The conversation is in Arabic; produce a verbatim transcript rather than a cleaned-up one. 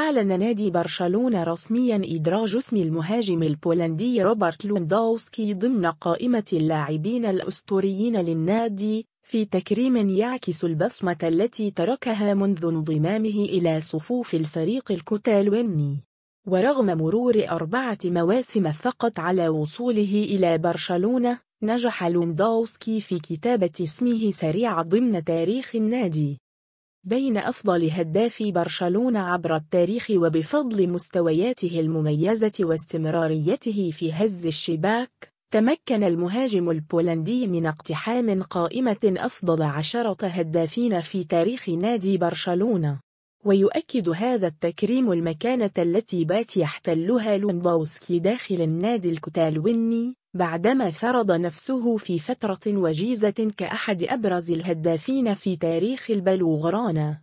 أعلن نادي برشلونة رسمياً إدراج اسم المهاجم البولندي روبرت لوندوفسكي ضمن قائمة اللاعبين الأسطوريين للنادي، في تكريم يعكس البصمة التي تركها منذ انضمامه إلى صفوف الفريق الكتالوني. ورغم مرور أربعة مواسم فقط على وصوله إلى برشلونة، نجح لوندوفسكي في كتابة اسمه سريعا ضمن تاريخ النادي بين أفضل هدافي برشلونة عبر التاريخ، وبفضل مستوياته المميزة واستمراريته في هز الشباك، تمكن المهاجم البولندي من اقتحام قائمة أفضل عشرة هدافين في تاريخ نادي برشلونة. ويؤكد هذا التكريم المكانة التي بات يحتلها لوندوفسكي داخل النادي الكتالوني، بعدما فرض نفسه في فترة وجيزة كأحد أبرز الهدافين في تاريخ البلوغرانا.